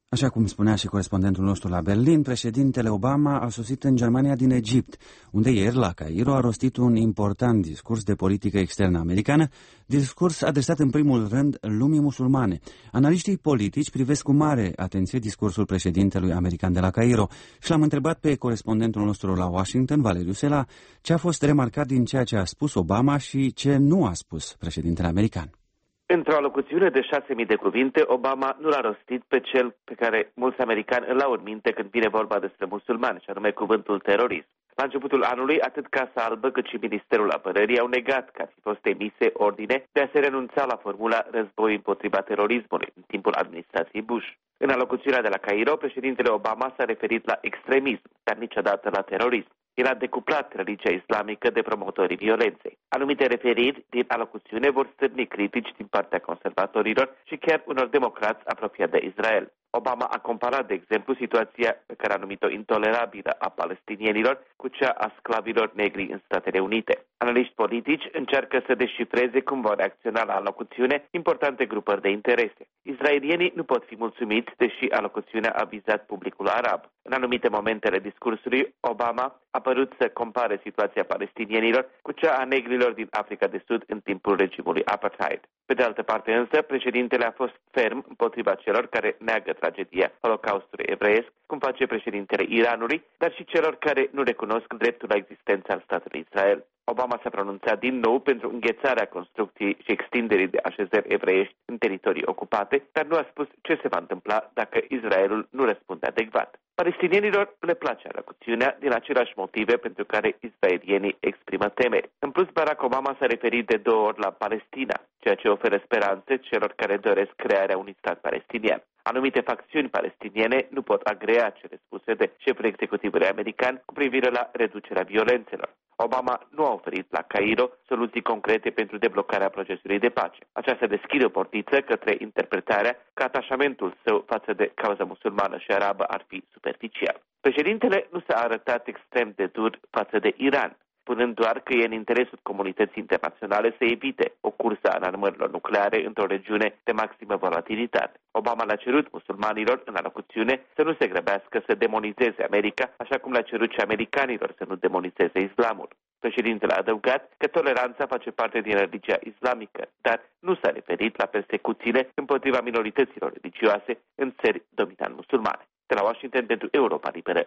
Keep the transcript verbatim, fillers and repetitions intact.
Așa cum spunea și corespondentul nostru la Berlin, președintele Obama a sosit în Germania din Egipt, unde ieri la Cairo a rostit un important discurs de politică externă americană, discurs adresat în primul rând lumii musulmane. Analiștii politici privesc cu mare atenție discursul președintelui american de la Cairo și l-am întrebat pe corespondentul nostru la Washington, Valeriu Sela, ce a fost remarcat din ceea ce a spus Obama și ce nu a spus președintele american. Într-o alocuțiune de șase mii de cuvinte, Obama nu l-a rostit pe cel pe care mulți americani îl au în minte când vine vorba despre musulmani, și anume cuvântul terorism. La începutul anului, atât Casa Albă cât și Ministerul Apărării au negat că ar fi fost emise ordine de a se renunța la formula război împotriva terorismului în timpul administrației Bush. În alocuțiunea de la Cairo, președintele Obama s-a referit la extremism, dar niciodată la terorism. El a decuplat religia islamică de promotorii violenței. Anumite referiri din alocuțiune vor stârni critici din partea conservatorilor și chiar unor democrați apropiați de Israel. Obama a comparat, de exemplu, situația pe care a numit-o intolerabilă a palestinienilor cu cea a sclavilor negri în Statele Unite. Analiști politici încearcă să descifreze cum vor reacționa la alocuțiune importante grupări de interese. Israelienii nu pot fi mulțumiți, deși alocuțiunea a vizat publicul arab. În anumite momente ale discursului, Obama a părut să compare situația palestinienilor cu cea a negrilor din Africa de Sud în timpul regimului apartheid. Pe de altă parte însă, președintele a fost ferm împotriva celor care neagă tragedia Holocaustului evreiesc, cum face președintele Iranului, dar și celor care nu recunosc dreptul la existența al statului Israel. Obama s-a pronunțat din nou pentru înghețarea construcției și extinderii de așezări evreiești în teritorii ocupate, dar nu a spus ce se va întâmpla dacă Israelul nu răspunde adecvat. Palestinienilor le place alocuțiunea din aceleași motive pentru care israelienii exprimă temeri. În plus, Barack Obama s-a referit de două ori la Palestina, ceea ce oferă speranțe celor care doresc crearea unui stat palestinian. Anumite facțiuni palestiniene nu pot agrea cele spuse de șeful executivului american cu privire la reducerea violențelor. Obama nu a oferit la Cairo soluții concrete pentru deblocarea procesului de pace. Aceasta deschide o portiță către interpretarea că atașamentul său față de cauza musulmană și arabă ar fi superficial. Președintele nu s-a arătat extrem de dur față de Iran, spunând doar că e în interesul comunității internaționale să evite o cursă a armărilor nucleare într-o regiune de maximă volatilitate. Obama le-a cerut musulmanilor în alocuțiune să nu se grăbească să demonizeze America, așa cum le-a cerut și americanilor să nu demonizeze islamul. Președintele a adăugat că toleranța face parte din religia islamică, dar nu s-a referit la persecuțiile împotriva minorităților religioase în țări dominant musulmane. De la Washington pentru Europa Liberă,